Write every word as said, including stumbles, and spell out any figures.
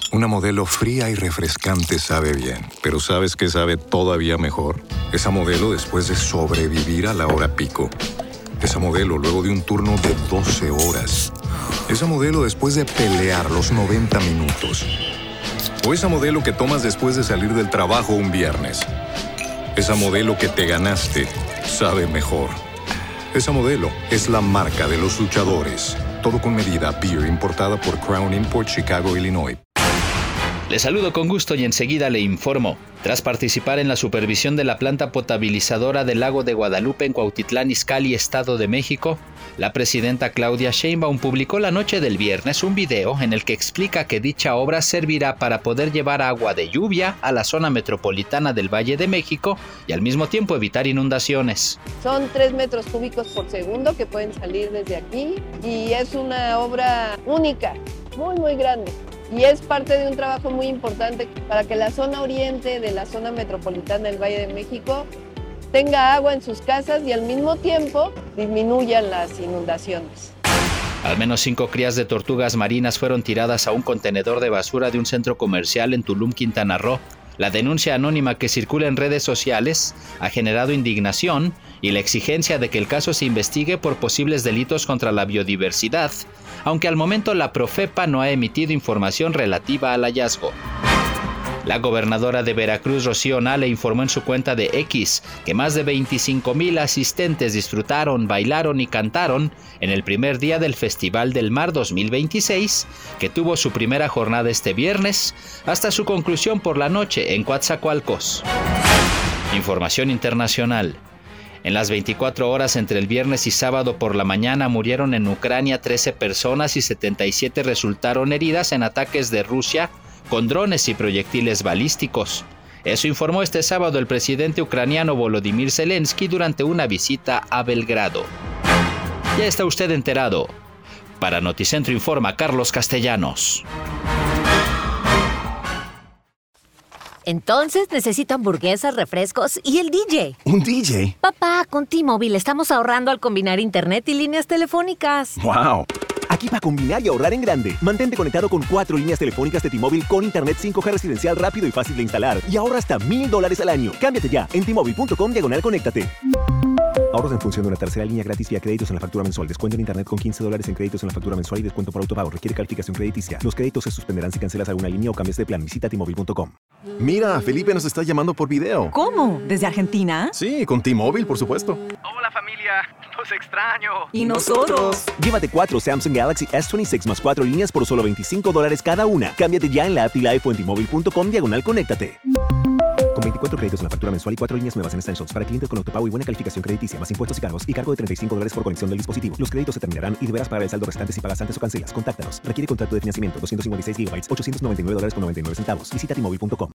Una Modelo fría y refrescante sabe bien, pero ¿sabes qué sabe todavía mejor? Esa Modelo después de sobrevivir a la hora pico. Esa Modelo luego de un turno de doce horas. Esa Modelo después de pelear los noventa minutos. O esa Modelo que tomas después de salir del trabajo un viernes. Esa Modelo que te ganaste sabe mejor. Esa Modelo es la marca de los luchadores. Todo con medida. Beer importada por Crown Import, Chicago, Illinois. Le saludo con gusto y enseguida le informo. Tras participar en la supervisión de la planta potabilizadora del lago de Guadalupe en Cuautitlán Izcalli, Estado de México, la presidenta Claudia Sheinbaum publicó la noche del viernes un video en el que explica que dicha obra servirá para poder llevar agua de lluvia a la zona metropolitana del Valle de México y al mismo tiempo evitar inundaciones. Son tres metros cúbicos por segundo que pueden salir desde aquí y es una obra única, muy muy grande. Y es parte de un trabajo muy importante para que la zona oriente de la zona metropolitana del Valle de México tenga agua en sus casas y al mismo tiempo disminuyan las inundaciones. Al menos cinco crías de tortugas marinas fueron tiradas a un contenedor de basura de un centro comercial en Tulum, Quintana Roo. La denuncia anónima que circula en redes sociales ha generado indignación y la exigencia de que el caso se investigue por posibles delitos contra la biodiversidad, aunque al momento la Profepa no ha emitido información relativa al hallazgo. La gobernadora de Veracruz, Rocío Nale, informó en su cuenta de X que más de veinticinco mil asistentes disfrutaron, bailaron y cantaron en el primer día del Festival del Mar dos mil veintiséis, que tuvo su primera jornada este viernes, hasta su conclusión por la noche en Coatzacoalcos. Información internacional. En las veinticuatro horas entre el viernes y sábado por la mañana murieron en Ucrania trece personas y setenta y siete resultaron heridas en ataques de Rusia con drones y proyectiles balísticos. Eso informó este sábado el presidente ucraniano Volodymyr Zelensky durante una visita a Belgrado. Ya está usted enterado. Para Noticentro informa Carlos Castellanos. Entonces necesito hamburguesas, refrescos y el D J. ¿Un D J? Papá, con T-Mobile estamos ahorrando al combinar internet y líneas telefónicas. ¡Wow! Aquí para combinar y ahorrar en grande. Mantente conectado con cuatro líneas telefónicas de T-Mobile con internet cinco G residencial rápido y fácil de instalar. Y ahorra hasta mil dólares al año. Cámbiate ya en T-Mobile.com diagonal conéctate. Ahorros en función de una tercera línea gratis vía créditos en la factura mensual. Descuento en internet con quince dólares en créditos en la factura mensual y descuento por autopago. Requiere calificación crediticia. Los créditos se suspenderán si cancelas alguna línea o cambias de plan. Visita T Mobile punto com. Mira, Felipe nos está llamando por video. ¿Cómo? ¿Desde Argentina? Sí, con T-Mobile, por supuesto. Hola familia, los extraño. ¿Y nosotros? Llévate cuatro Samsung Galaxy S veintiséis más cuatro líneas por solo veinticinco dólares cada una. Cámbiate ya en la app T-Life o en T Mobile punto com diagonal conéctate. Con veinticuatro créditos en la factura mensual y cuatro líneas nuevas en Essentials para clientes con autopago y buena calificación crediticia, más impuestos y cargos y cargo de treinta y cinco dólares por conexión del dispositivo. Los créditos se terminarán y deberás pagar el saldo restante si pagas antes o cancelas. Contáctanos. Requiere contrato de financiamiento doscientos cincuenta y seis gigabytes, ochocientos noventa y nueve dólares con noventa y nueve centavos. Visita T Mobile punto com.